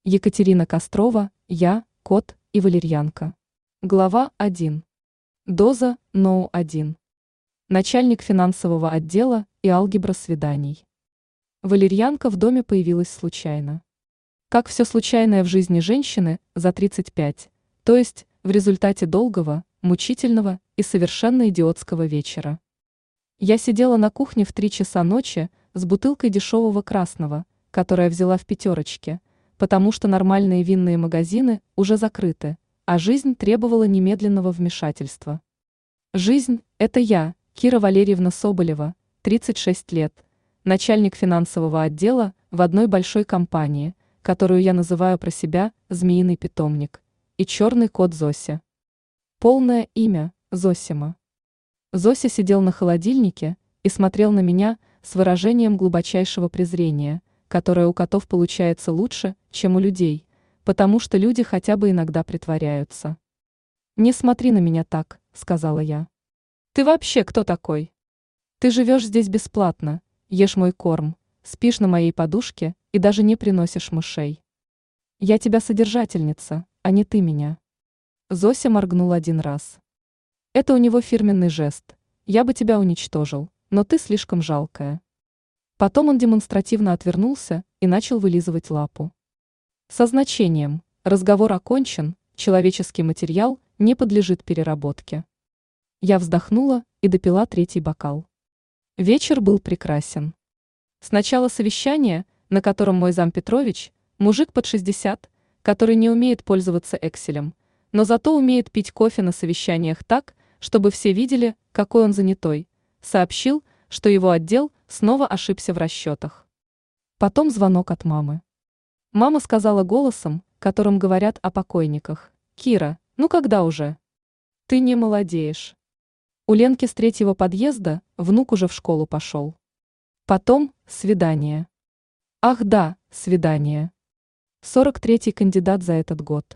Екатерина Кострова, я, кот и валерьянка. Глава 1. Доза НОУ-1. Начальник финансового отдела и алгебра свиданий. Валерьянка в доме появилась случайно. Как все случайное в жизни женщины за 35, то есть в результате долгого, мучительного и совершенно идиотского вечера. Я сидела на кухне в 3 часа ночи с бутылкой дешевого красного, которая взяла в пятерочке, потому что нормальные винные магазины уже закрыты, а жизнь требовала немедленного вмешательства. Жизнь – это я, Кира Валерьевна Соболева, 36 лет, начальник финансового отдела в одной большой компании, которую я называю про себя «Змеиный питомник», и черный кот Зося. Полное имя – Зосима. Зося сидел на холодильнике и смотрел на меня с выражением глубочайшего презрения, которое у котов получается лучше, чем у людей, потому что люди хотя бы иногда притворяются. «Не смотри на меня так», — сказала я. «Ты вообще кто такой? Ты живешь здесь бесплатно, ешь мой корм, спишь на моей подушке и даже не приносишь мышей. Я тебя содержательница, а не ты меня». Зося моргнул 1 раз. «Это у него фирменный жест. Я бы тебя уничтожил, но ты слишком жалкая». Потом он демонстративно отвернулся и начал вылизывать лапу. Со значением: разговор окончен, человеческий материал не подлежит переработке. Я вздохнула и допила 3-й бокал. Вечер был прекрасен. Сначала совещание, на котором мой зам Петрович, мужик под 60, который не умеет пользоваться экселем, но зато умеет пить кофе на совещаниях так, чтобы все видели, какой он занятой, сообщил, что его отдел снова ошибся в расчетах. Потом звонок от мамы. Мама сказала голосом, которым говорят о покойниках: «Кира, ну когда уже? Ты не молодеешь». У Ленки с 3-го подъезда внук уже в школу пошел. Потом свидание. Ах да, свидание. 43-й кандидат за этот год.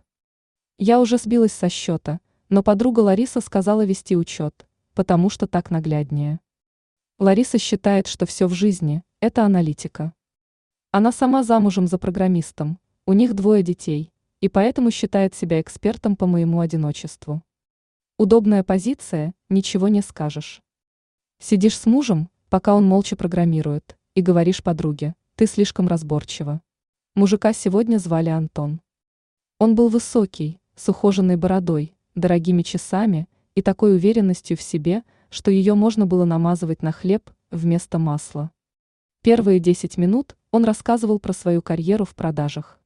Я уже сбилась со счета, но подруга Лариса сказала вести учет, потому что так нагляднее. Лариса считает, что все в жизни – это аналитика. Она сама замужем за программистом, у них 2 детей, и поэтому считает себя экспертом по моему одиночеству. Удобная позиция, ничего не скажешь. Сидишь с мужем, пока он молча программирует, и говоришь подруге: «Ты слишком разборчива». Мужика сегодня звали Антон. Он был высокий, с ухоженной бородой, дорогими часами и такой уверенностью в себе, что ее можно было намазывать на хлеб вместо масла. Первые 10 минут он рассказывал про свою карьеру в продажах.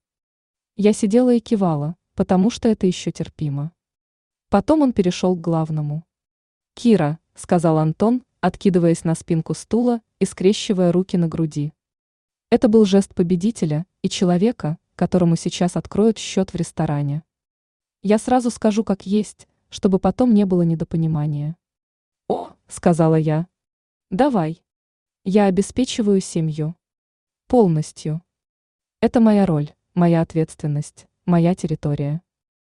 Я сидела и кивала, потому что это еще терпимо. Потом он перешел к главному. «Кира», — сказал Антон, откидываясь на спинку стула и скрещивая руки на груди. Это был жест победителя и человека, которому сейчас откроют счет в ресторане. Я сразу скажу как есть, чтобы потом не было недопонимания. «О», — сказала я. «Давай. Я обеспечиваю семью. Полностью. Это моя роль, моя ответственность, моя территория».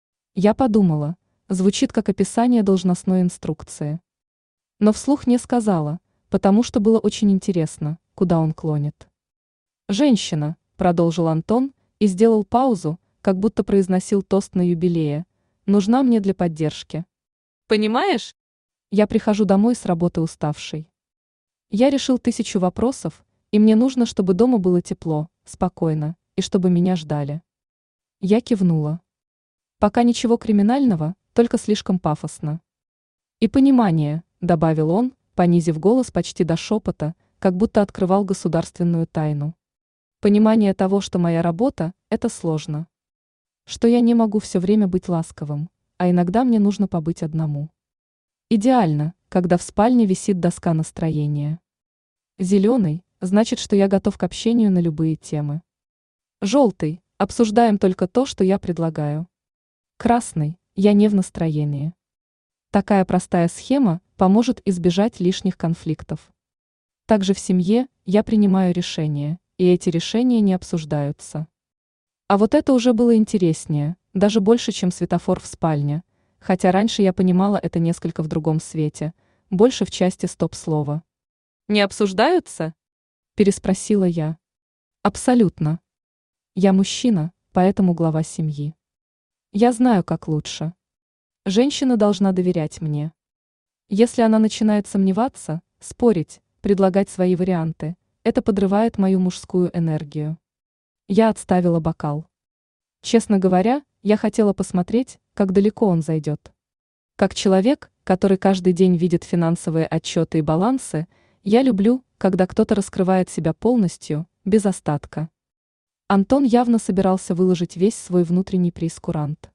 Я подумала, звучит как описание должностной инструкции. Но вслух не сказала, потому что было очень интересно, куда он клонит. «Женщина», — продолжил Антон и сделал паузу, как будто произносил тост на юбилее, «нужна мне для поддержки. Понимаешь? Я прихожу домой с работы уставшей. Я решил 1000 вопросов, и мне нужно, чтобы дома было тепло, спокойно, и чтобы меня ждали». Я кивнула. «Пока ничего криминального, только слишком пафосно». «И понимание», — добавил он, понизив голос почти до шепота, как будто открывал государственную тайну. «Понимание того, что моя работа – это сложно. Что я не могу все время быть ласковым, а иногда мне нужно побыть одному. Идеально, когда в спальне висит доска настроения. Зеленый – значит, что я готов к общению на любые темы. Желтый – обсуждаем только то, что я предлагаю. Красный – я не в настроении». Такая простая схема поможет избежать лишних конфликтов. Также в семье я принимаю решения, и эти решения не обсуждаются. А вот это уже было интереснее, даже больше, чем светофор в спальне, хотя раньше я понимала это несколько в другом свете, больше в части стоп-слова. «Не обсуждаются?» – переспросила я. «Абсолютно. Я мужчина, поэтому глава семьи. Я знаю, как лучше. Женщина должна доверять мне. Если она начинает сомневаться, спорить, предлагать свои варианты, это подрывает мою мужскую энергию. Я отставила бокал. Честно говоря, я хотела посмотреть, как далеко он зайдет. Как человек, который каждый день видит финансовые отчеты и балансы, я люблю, когда кто-то раскрывает себя полностью, без остатка. Антон явно собирался выложить весь свой внутренний прейскурант.